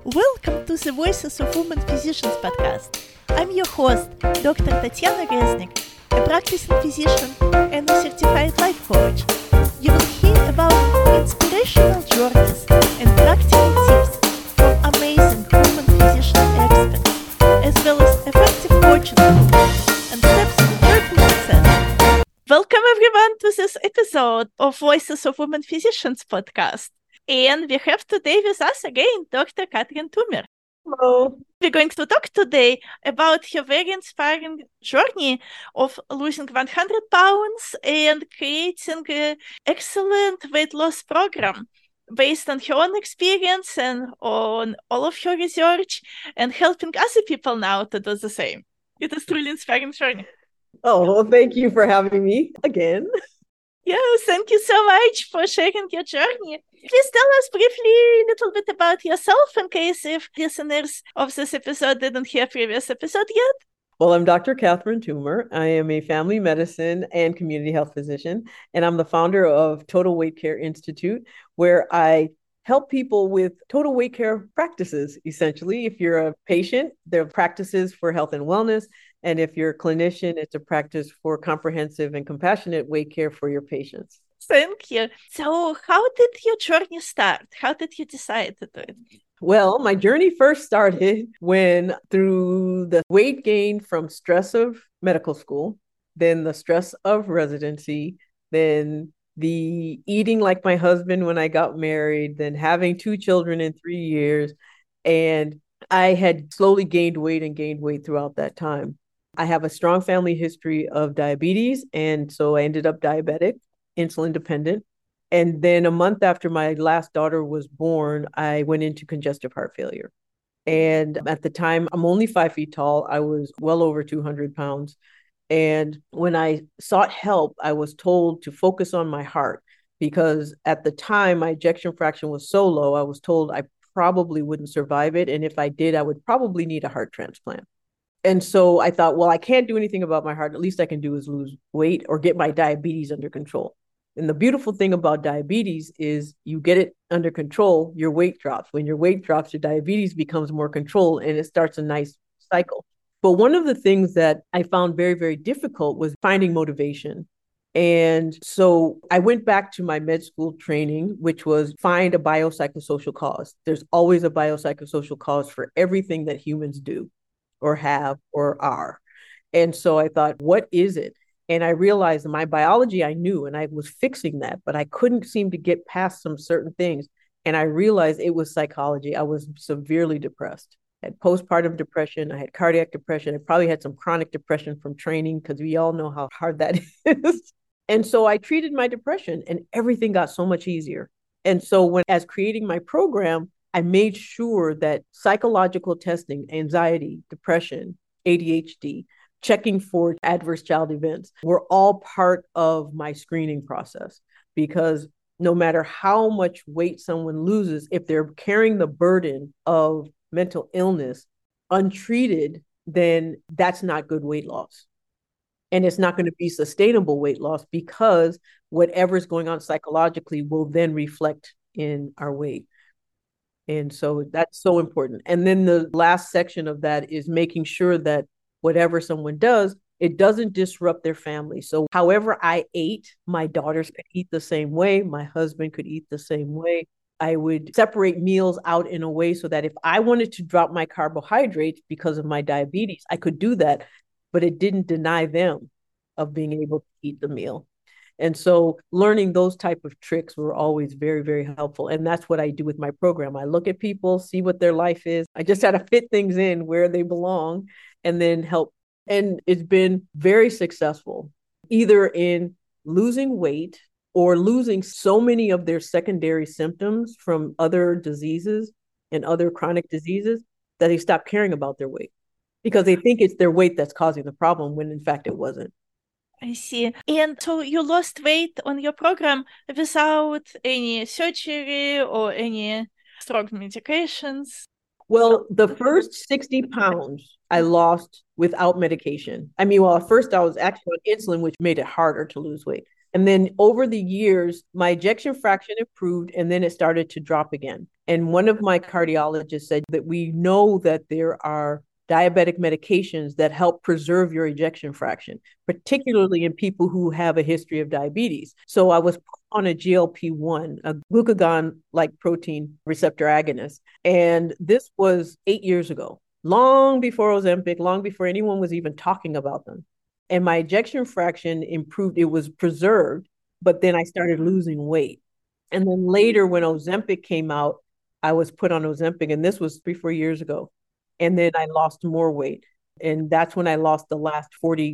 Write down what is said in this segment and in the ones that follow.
Welcome to the Voices of Women Physicians podcast. I'm your host, Dr. Tatiana Reznik, a practicing physician and a certified life coach. You will hear about inspirational journeys and practical tips from amazing women physician experts, as well as effective coaching tools and steps to joyful success. Welcome everyone to this episode of Voices of Women Physicians podcast. And we have today with us again Dr. Katrin Toomer. Hello. We're going to talk today about her very inspiring journey of losing 100 pounds and creating an excellent weight loss program based on her own experience and on all of her research and helping other people now to do the same. It is truly inspiring journey. Oh, well, thank you for having me again. Yes, thank you so much for sharing your journey. Please tell us briefly a little bit about yourself in case if listeners of this episode didn't hear previous episode yet. Well, I'm Dr. Katrin Toomer. I am a family medicine and community health physician, and I'm the founder of Total Weight Care Institute, where I help people with total weight care practices, essentially. If you're a patient, there are practices for health and wellness. And if you're a clinician, it's a practice for comprehensive and compassionate weight care for your patients. Thank you. So how did your journey start? How did you decide to do it? Well, my journey first started when through the weight gain from stress of medical school, then the stress of residency, then the eating like my husband when I got married, then having 2 children in 3 years. And I had slowly gained weight throughout that time. I have a strong family history of diabetes, and so I ended up diabetic, insulin dependent. And then a month after my last daughter was born, I went into congestive heart failure. And at the time, I'm only 5 feet tall. I was well over 200 pounds. And when I sought help, I was told to focus on my heart because at the time, my ejection fraction was so low, I was told I probably wouldn't survive it. And if I did, I would probably need a heart transplant. And so I thought, well, I can't do anything about my heart. At least I can do is lose weight or get my diabetes under control. And the beautiful thing about diabetes is you get it under control, your weight drops. When your weight drops, your diabetes becomes more controlled and it starts a nice cycle. But one of the things that I found very, very difficult was finding motivation. And so I went back to my med school training, which was find a biopsychosocial cause. There's always a biopsychosocial cause for everything that humans do or have or are. And so I thought, what is it? And I realized my biology I knew, and I was fixing that, but I couldn't seem to get past some certain things. And I realized it was psychology. I was severely depressed. I had postpartum depression. I had cardiac depression. I probably had some chronic depression from training because we all know how hard that is. And so I treated my depression and everything got so much easier. And so as creating my program, I made sure that psychological testing, anxiety, depression, ADHD, checking for adverse child events were all part of my screening process. Because no matter how much weight someone loses, if they're carrying the burden of mental illness untreated, then that's not good weight loss. And it's not going to be sustainable weight loss because whatever's going on psychologically will then reflect in our weight. And so that's so important. And then the last section of that is making sure that whatever someone does, it doesn't disrupt their family. So however I ate, my daughters could eat the same way. My husband could eat the same way. I would separate meals out in a way so that if I wanted to drop my carbohydrates because of my diabetes, I could do that, but it didn't deny them of being able to eat the meal. And so learning those type of tricks were always very, very helpful. And that's what I do with my program. I look at people, see what their life is. I just try to fit things in where they belong and then help. And it's been very successful, either in losing weight or losing so many of their secondary symptoms from other diseases and other chronic diseases that they stop caring about their weight because they think it's their weight that's causing the problem when in fact it wasn't. I see. And so you lost weight on your program without any surgery or any strong medications? Well, the first 60 pounds I lost without medication. At first I was actually on insulin, which made it harder to lose weight. And then over the years, my ejection fraction improved and then it started to drop again. And one of my cardiologists said that we know that there are diabetic medications that help preserve your ejection fraction, particularly in people who have a history of diabetes. So I was on a GLP-1, a glucagon-like protein receptor agonist. And this was 8 years ago, long before Ozempic, long before anyone was even talking about them. And my ejection fraction improved. It was preserved, but then I started losing weight. And then later, when Ozempic came out, I was put on Ozempic, and this was 3, 4 years ago. And then I lost more weight. And that's when I lost the last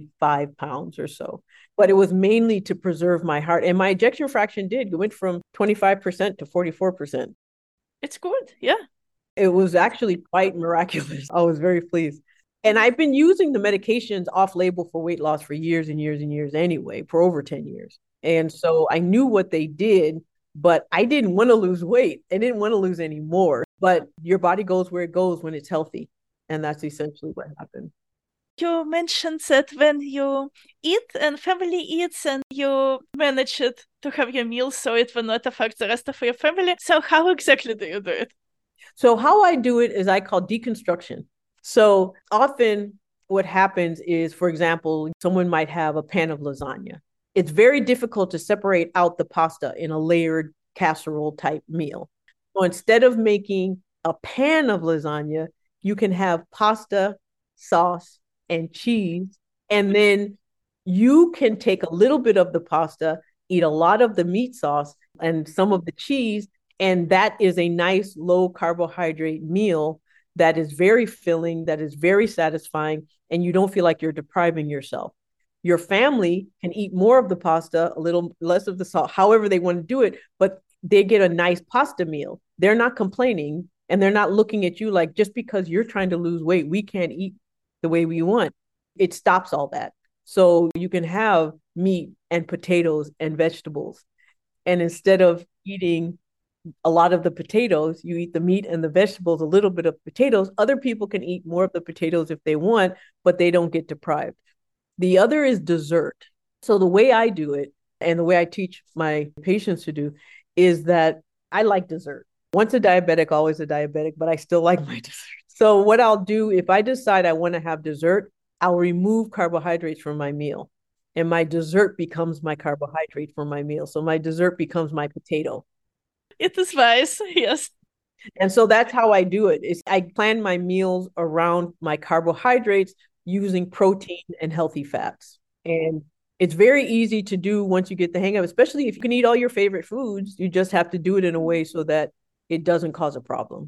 45 pounds or so. But it was mainly to preserve my heart. And my ejection fraction it went from 25% to 44%. It's good. Yeah. It was actually quite miraculous. I was very pleased. And I've been using the medications off label for weight loss for years and years and years anyway, for over 10 years. And so I knew what they did, but I didn't want to lose weight. I didn't want to lose any more. But your body goes where it goes when it's healthy. And that's essentially what happened. You mentioned that when you eat and family eats and you manage it to have your meal so it will not affect the rest of your family. So how exactly do you do it? So how I do it is I call deconstruction. So often what happens is, for example, someone might have a pan of lasagna. It's very difficult to separate out the pasta in a layered casserole type meal. So instead of making a pan of lasagna, you can have pasta, sauce, and cheese. And then you can take a little bit of the pasta, eat a lot of the meat sauce and some of the cheese. And that is a nice low carbohydrate meal that is very filling, that is very satisfying, and you don't feel like you're depriving yourself. Your family can eat more of the pasta, a little less of the salt, however they want to do it, but they get a nice pasta meal. They're not complaining and they're not looking at you like, just because you're trying to lose weight, we can't eat the way we want. It stops all that. So you can have meat and potatoes and vegetables. And instead of eating a lot of the potatoes, you eat the meat and the vegetables, a little bit of potatoes. Other people can eat more of the potatoes if they want, but they don't get deprived. The other is dessert. So the way I do it and the way I teach my patients to do is that I like dessert. Once a diabetic, always a diabetic, but I still like my dessert. So what I'll do, if I decide I want to have dessert, I'll remove carbohydrates from my meal. And my dessert becomes my carbohydrate for my meal. So my dessert becomes my potato. It is wise, yes. And so that's how I do it. I plan my meals around my carbohydrates using protein and healthy fats. And it's very easy to do once you get the hang of it, especially if you can eat all your favorite foods. You just have to do it in a way so that it doesn't cause a problem.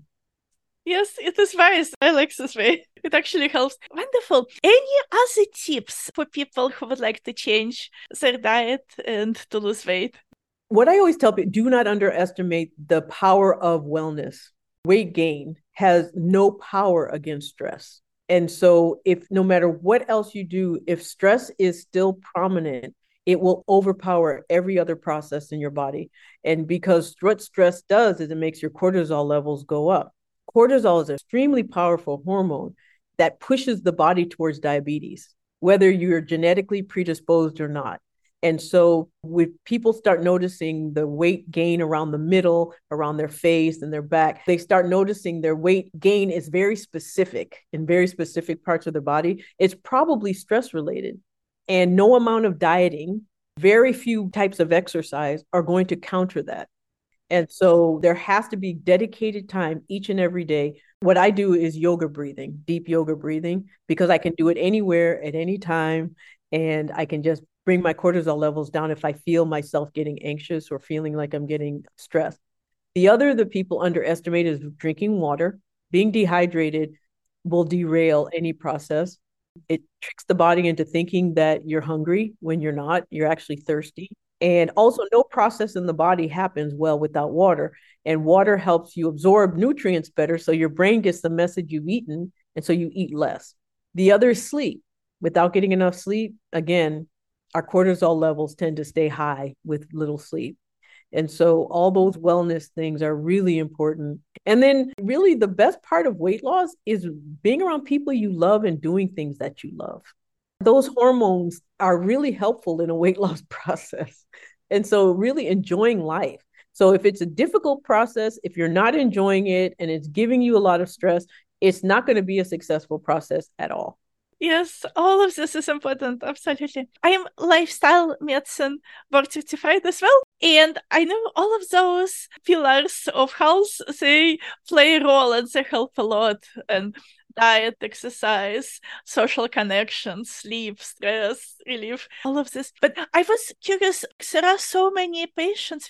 Yes, it is wise. I like this way. It actually helps. Wonderful. Any other tips for people who would like to change their diet and to lose weight? What I always tell people, do not underestimate the power of wellness. Weight gain has no power against stress. And so if no matter what else you do, if stress is still prominent, it will overpower every other process in your body. And because what stress does is it makes your cortisol levels go up. Cortisol is an extremely powerful hormone that pushes the body towards diabetes, whether you're genetically predisposed or not. And so when people start noticing the weight gain around the middle, around their face and their back, they start noticing their weight gain is very specific in very specific parts of their body. It's probably stress related. And no amount of dieting, very few types of exercise are going to counter that. And so there has to be dedicated time each and every day. What I do is yoga breathing, deep yoga breathing, because I can do it anywhere at any time. And I can just bring my cortisol levels down if I feel myself getting anxious or feeling like I'm getting stressed. The other that people underestimate is drinking water. Being dehydrated will derail any process. It tricks the body into thinking that you're hungry when you're not. You're actually thirsty. And also, no process in the body happens well without water. And water helps you absorb nutrients better. So your brain gets the message you've eaten. And so you eat less. The other is sleep. Without getting enough sleep, again, our cortisol levels tend to stay high with little sleep. And so all those wellness things are really important. And then really the best part of weight loss is being around people you love and doing things that you love. Those hormones are really helpful in a weight loss process. And so really enjoying life. So if it's a difficult process, if you're not enjoying it and it's giving you a lot of stress, it's not going to be a successful process at all. Yes, all of this is important. Absolutely. I am lifestyle medicine board certified as well. And I know all of those pillars of health, they play a role and they help a lot. And diet, exercise, social connections, sleep, stress relief, all of this. But I was curious, there are so many patients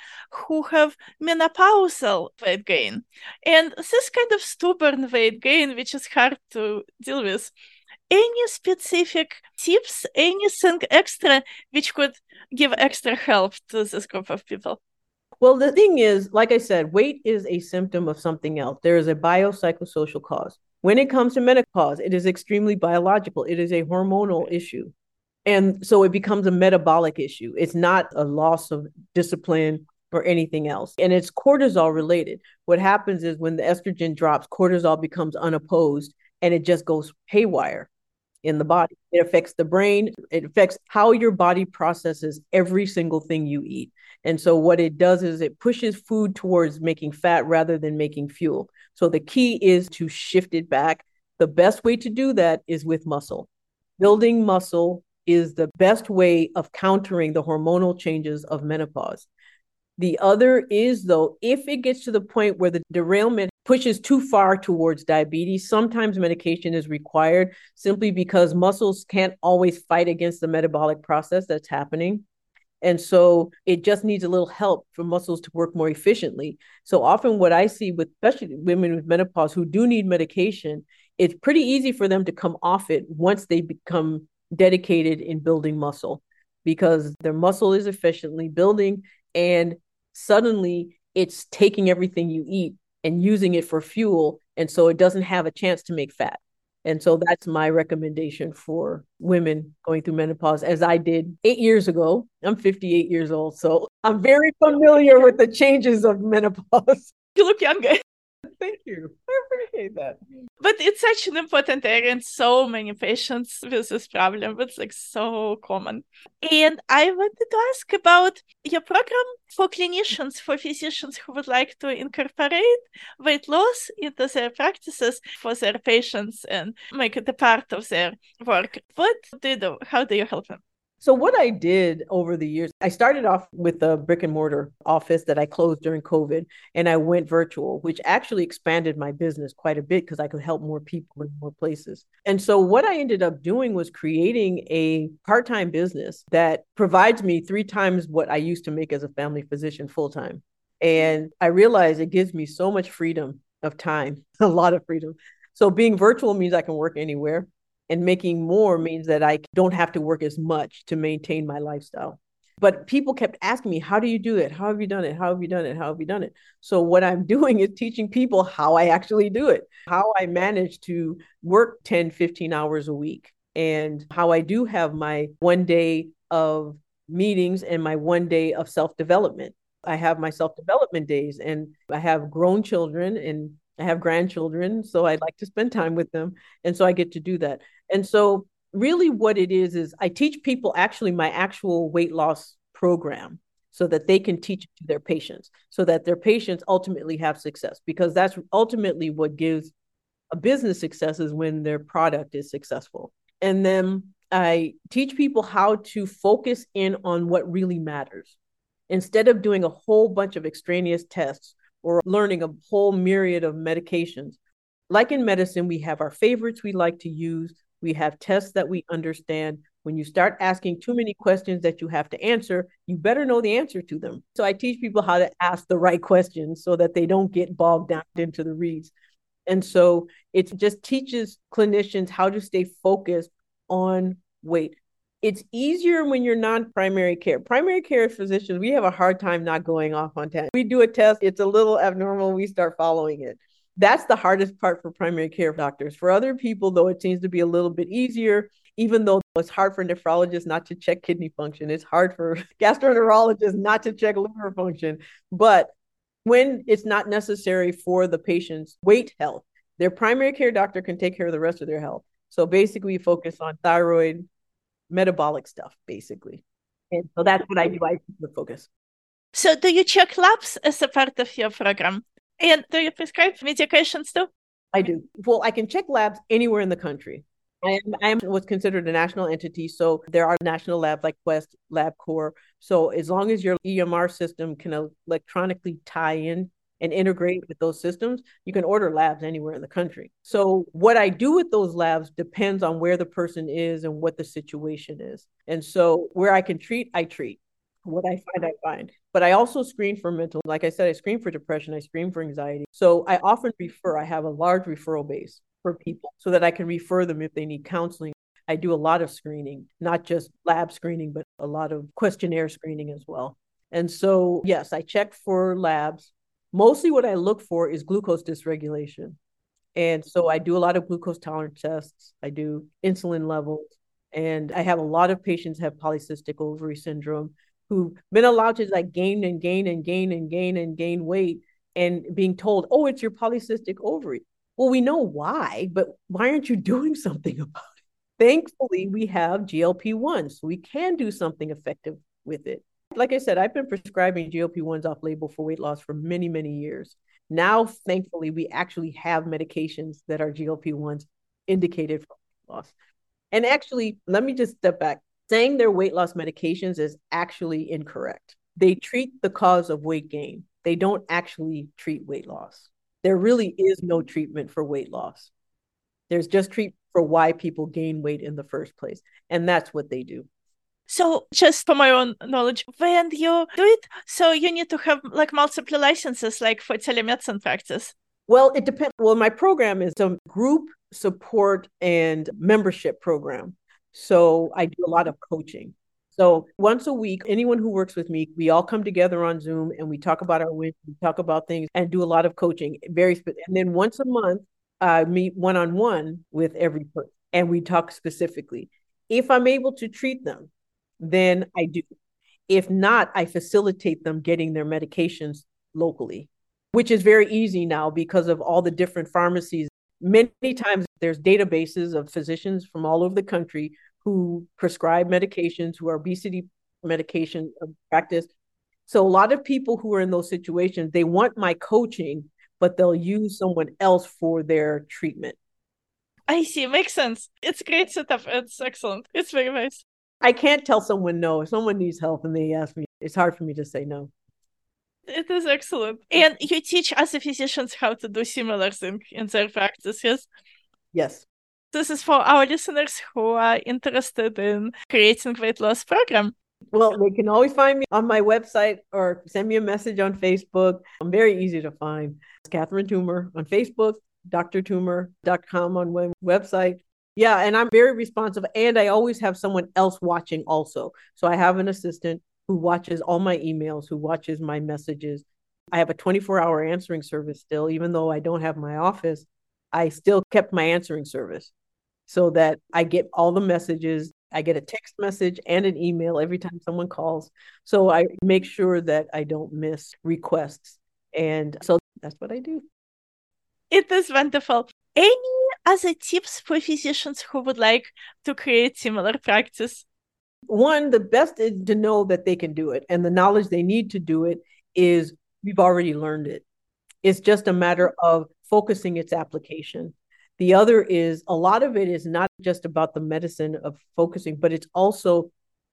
who have menopausal weight gain. And this kind of stubborn weight gain, which is hard to deal with. Any specific tips, anything extra which could give extra help to this group of people? Well, the thing is, like I said, weight is a symptom of something else. There is a biopsychosocial cause. When it comes to menopause, it is extremely biological. It is a hormonal issue. And so it becomes a metabolic issue. It's not a loss of discipline or anything else. And it's cortisol related. What happens is when the estrogen drops, cortisol becomes unopposed and it just goes haywire in the body. It affects the brain. It affects how your body processes every single thing you eat. And so what it does is it pushes food towards making fat rather than making fuel. So the key is to shift it back. The best way to do that is with muscle. Building muscle is the best way of countering the hormonal changes of menopause. The other is, though, if it gets to the point where the derailment pushes too far towards diabetes, sometimes medication is required simply because muscles can't always fight against the metabolic process that's happening. And so it just needs a little help for muscles to work more efficiently. So often what I see with especially women with menopause who do need medication, it's pretty easy for them to come off it once they become dedicated in building muscle because their muscle is efficiently building and suddenly it's taking everything you eat and using it for fuel. And so it doesn't have a chance to make fat. And so that's my recommendation for women going through menopause, as I did 8 years ago. I'm 58 years old, so I'm very familiar with the changes of menopause. You look younger. Thank you. I appreciate that. But it's such an important area, and so many patients with this problem. It's like so common. And I wanted to ask about your program for clinicians, for physicians who would like to incorporate weight loss into their practices for their patients and make it a part of their work. What do you do? How do you help them? So what I did over the years, I started off with a brick and mortar office that I closed during COVID, and I went virtual, which actually expanded my business quite a bit because I could help more people in more places. And so what I ended up doing was creating a part-time business that provides me 3 times what I used to make as a family physician full-time. And I realized it gives me so much freedom of time, a lot of freedom. So being virtual means I can work anywhere. And making more means that I don't have to work as much to maintain my lifestyle. But people kept asking me, how do you do it? How have you done it? How have you done it? How have you done it? So what I'm doing is teaching people how I actually do it, how I manage to work 10, 15 hours a week, and how I do have my one day of meetings and my one day of self-development. I have my self-development days, and I have grown children and I have grandchildren, so I like to spend time with them. And so I get to do that. And so really what it is I teach people actually my actual weight loss program so that they can teach it to their patients, so that their patients ultimately have success, because that's ultimately what gives a business success, is when their product is successful. And then I teach people how to focus in on what really matters. Instead of doing a whole bunch of extraneous tests or learning a whole myriad of medications. Like in medicine, we have our favorites we like to use. We have tests that we understand. When you start asking too many questions that you have to answer, you better know the answer to them. So I teach people how to ask the right questions so that they don't get bogged down into the reads. And so it just teaches clinicians how to stay focused on weight. It's easier when you're non-primary care. Primary care physicians, we have a hard time not going off on tangent. We do a test, it's a little abnormal, we start following it. That's the hardest part for primary care doctors. For other people, though, it seems to be a little bit easier, even though it's hard for nephrologists not to check kidney function. It's hard for gastroenterologists not to check liver function. But when it's not necessary for the patient's weight health, their primary care doctor can take care of the rest of their health. So basically, we focus on thyroid, metabolic stuff, basically. And so that's what I do. I keep the focus. So do you check labs as a part of your program? And do you prescribe medications too? I do. Well, I can check labs anywhere in the country. I am what's considered a national entity. So there are national labs like Quest, LabCorp. So as long as your EMR system can electronically tie in and integrate with those systems, you can order labs anywhere in the country. So what I do with those labs depends on where the person is and what the situation is. And so where I can treat, I treat. What I find, I find. But I also screen for mental. Like I said, I screen for depression. I screen for anxiety. So I often refer. I have a large referral base for people so that I can refer them if they need counseling. I do a lot of screening, not just lab screening, but a lot of questionnaire screening as well. And so, yes, I check for labs. Mostly what I look for is glucose dysregulation. And so I do a lot of glucose tolerance tests. I do insulin levels. And I have a lot of patients have polycystic ovary syndrome who've been allowed to like gain and gain and gain and gain and gain weight and being told, oh, it's your polycystic ovary. Well, we know why, but why aren't you doing something about it? Thankfully, we have GLP-1, so we can do something effective with it. Like I said, I've been prescribing GLP-1s off label for weight loss for many, many years. Now, thankfully, we actually have medications that are GLP-1s indicated for weight loss. And actually, let me just step back. Saying they're weight loss medications is actually incorrect. They treat the cause of weight gain. They don't actually treat weight loss. There really is no treatment for weight loss. There's just treatment for why people gain weight in the first place. And that's what they do. So just for my own knowledge, when you do it, so you need to have like multiple licenses, like for telemedicine practice. Well, it depends. Well, my program is a group support and membership program. So I do a lot of coaching. So once a week, anyone who works with me, we all come together on Zoom and we talk about our wins, we talk about things and do a lot of coaching. And then once a month, I meet one-on-one with every person and we talk specifically. If I'm able to treat them, then I do. If not, I facilitate them getting their medications locally, which is very easy now because of all the different pharmacies. Many times there's databases of physicians from all over the country who prescribe medications, who are obesity medication practice. So a lot of people who are in those situations, they want my coaching, but they'll use someone else for their treatment. I see. Makes sense. It's great setup. It's excellent. It's very nice. I can't tell someone no. If someone needs help and they ask me, it's hard for me to say no. It is excellent. And you teach other physicians how to do similar things in their practice, yes? Yes. This is for our listeners who are interested in creating weight loss program. Well, they can always find me on my website or send me a message on Facebook. I'm very easy to find. It's Catherine Toomer on Facebook, drtoomer.com on my website. Yeah, and I'm very responsive. And I always have someone else watching also. So I have an assistant who watches all my emails, who watches my messages. I have a 24-hour answering service still, even though I don't have my office. I still kept my answering service so that I get all the messages. I get a text message and an email every time someone calls. So I make sure that I don't miss requests. And so that's what I do. It is wonderful. Any other tips for physicians who would like to create similar practice? One, the best is to know that they can do it. And the knowledge they need to do it is we've already learned it. It's just a matter of focusing its application. The other is a lot of it is not just about the medicine of focusing, but it's also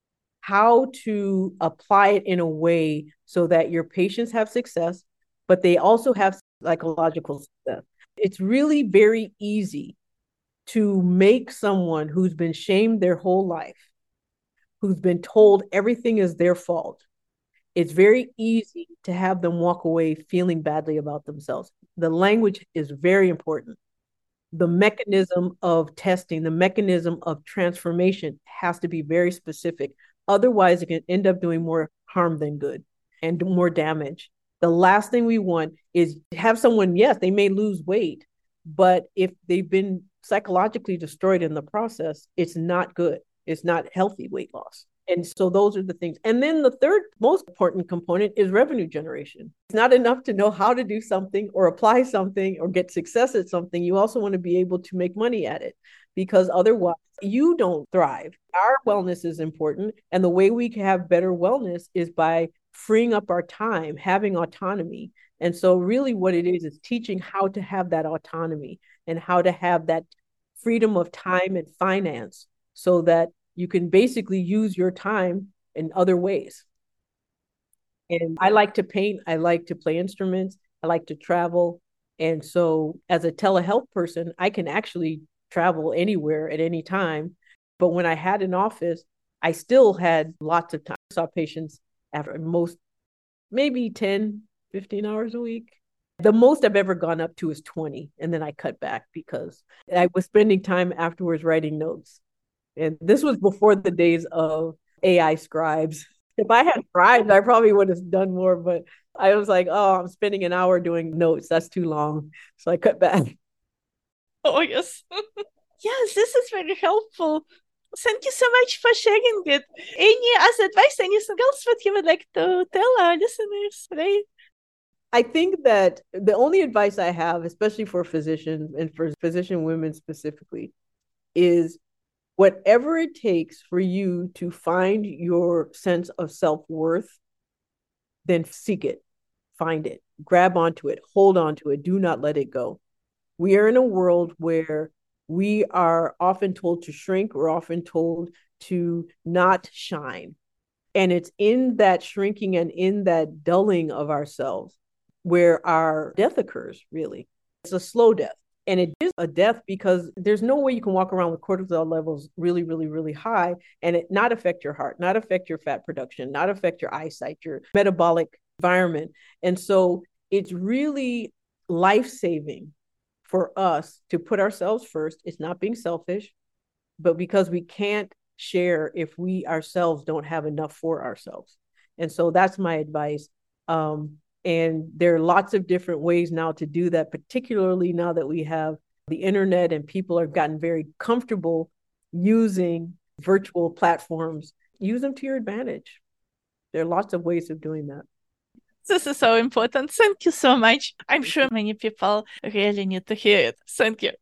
how to apply it in a way so that your patients have success, but they also have psychological success. It's really very easy to make someone who's been shamed their whole life, who's been told everything is their fault. It's very easy to have them walk away feeling badly about themselves. The language is very important. The mechanism of testing, the mechanism of transformation has to be very specific. Otherwise, it can end up doing more harm than good and more damage. The last thing we want is to have someone, yes, they may lose weight, but if they've been psychologically destroyed in the process, it's not good. It's not healthy weight loss. And so those are the things. And then the third most important component is revenue generation. It's not enough to know how to do something or apply something or get success at something. You also want to be able to make money at it, because otherwise You don't thrive. Our wellness is important. And the way we can have better wellness is by freeing up our time, having autonomy. And so, really, what it is teaching how to have that autonomy and how to have that freedom of time and finance so that you can basically use your time in other ways. And I like to paint, I like to play instruments, I like to travel. And so, as a telehealth person, I can actually travel anywhere at any time. But when I had an office, I still had lots of time. I saw patients after most, maybe 10, 15 hours a week. The most I've ever gone up to is 20. And then I cut back because I was spending time afterwards writing notes. And this was before the days of AI scribes. If I had scribes, I probably would have done more, but I was like, oh, I'm spending an hour doing notes. That's too long. So I cut back. Oh, yes. Yes, this is very helpful. Thank you so much for sharing it. Any other advice, anything else that you would like to tell our listeners today? I think that the only advice I have, especially for physicians and for physician women specifically, is whatever it takes for you to find your sense of self-worth, then seek it, find it, grab onto it, hold on to it, do not let it go. We are in a world where we are often told to shrink, we're often told to not shine. And it's in that shrinking and in that dulling of ourselves where our death occurs, really. It's a slow death. And it is a death because there's no way you can walk around with cortisol levels really, really, really high and it not affect your heart, not affect your fat production, not affect your eyesight, your metabolic environment. And so it's really life-saving for us to put ourselves first. It's not being selfish, but because we can't share if we ourselves don't have enough for ourselves. And so that's my advice. And there are lots of different ways now to do that, particularly now that we have the internet and people have gotten very comfortable using virtual platforms. Use them to your advantage. There are lots of ways of doing that. This is so important. Thank you so much. I'm sure many people really need to hear it. Thank you.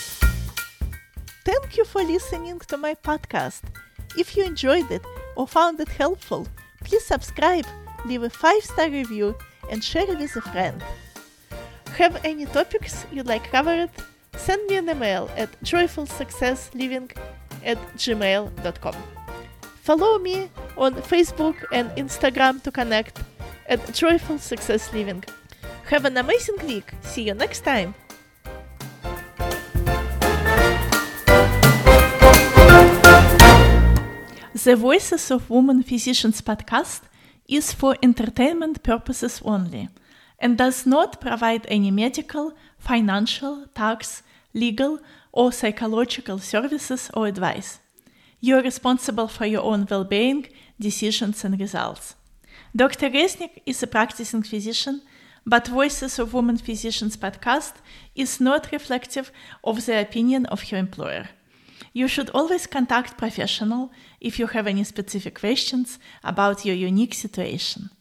Thank you for listening to my podcast. If you enjoyed it or found it helpful, please subscribe, leave a 5-star review, and share it with a friend. Have any topics you'd like covered? Send me an email at joyfulsuccessliving@gmail.com. Follow me on Facebook and Instagram to connect at Joyful Success Living. Have an amazing week. See you next time. The Voices of Women Physicians podcast is for entertainment purposes only and does not provide any medical, financial, tax, legal, or psychological services or advice. You are responsible for your own well-being, decisions, and results. Dr. Reznik is a practicing physician, but Voices of Women Physicians podcast is not reflective of the opinion of her employer. You should always contact a professional if you have any specific questions about your unique situation.